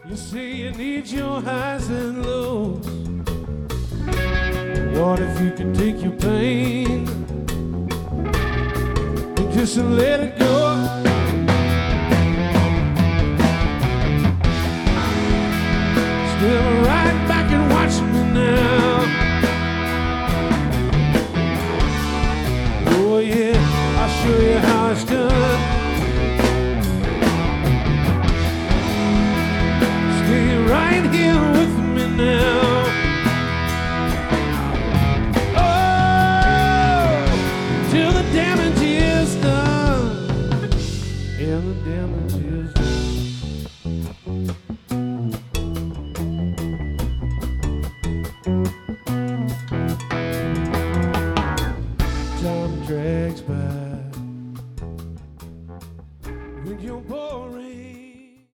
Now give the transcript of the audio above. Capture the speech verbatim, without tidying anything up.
You say you need your highs and lows. What if you could take your pain and just let it go? Still right back and watching me now. Oh yeah, I'll show you how it's done.